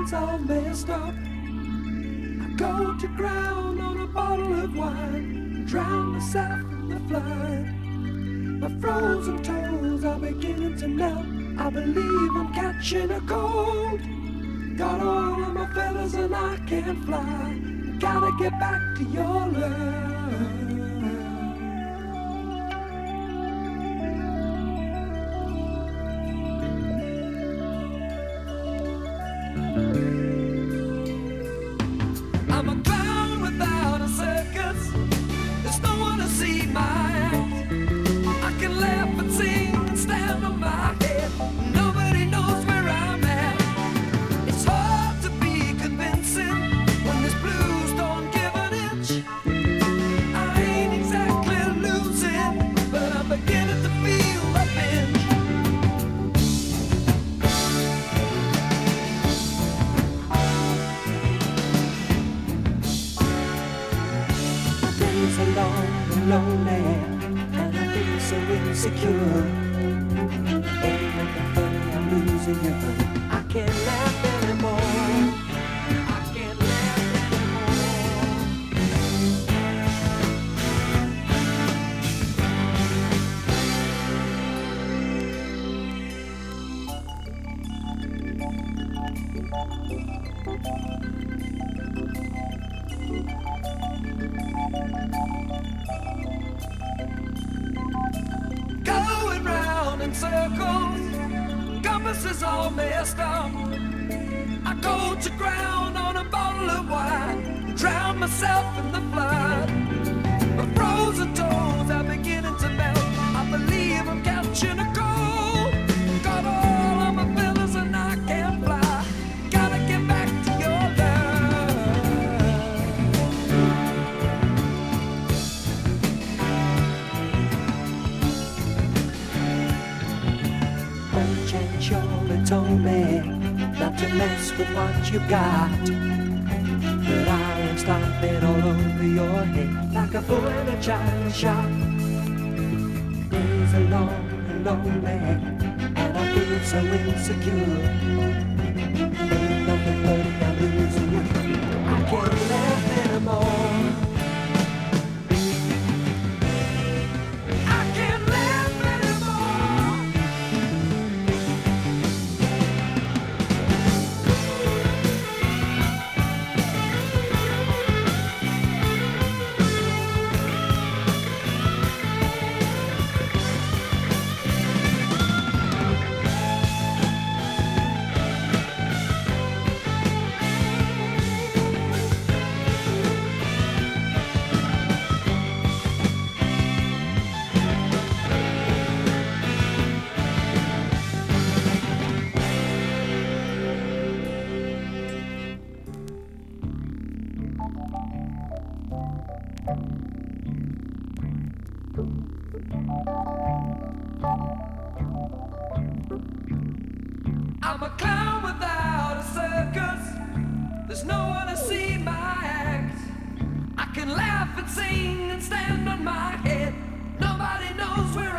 days all messed up. I go to ground on a bottle of wine, drown myself in the flood. My frozen toes are beginning to melt. I believe I'm catching a cold. Got all of my feathers and I can't fly. Gotta get back to your love. I'm a clown without a circus. There's no one to see my act. I can laugh and sing and stand on my head. Nobody knows where I'm at. It's hard to be convincing when this blues don't give an inch. I ain't exactly losing, but I'm beginning to feel the pinch. Days are long and lonely, and I feel so insecure. Ain't nothing funny, I'm losing you. I can't laugh anymore. I can't laugh anymore. Going round in circles, compass is all messed up. I go to ground on a bottle of wine, drown myself in the flood. My frozen toes are beginning to melt. I believe I'm catching a cold. Got all of my feathers and I can't fly. Gotta get back to your love. Old Jen surely told me not to mess with what you got, but I am stomping all over your head like a fool in a china shop. Days are long and lonely, and I feel so insecure. Ain't nothing funny, I'm losing you. I can't laugh anymore. I can't laugh anymore. I'm a clown without a circus. There's no one to see my act. I can laugh and sing and stand on my head. Nobody knows where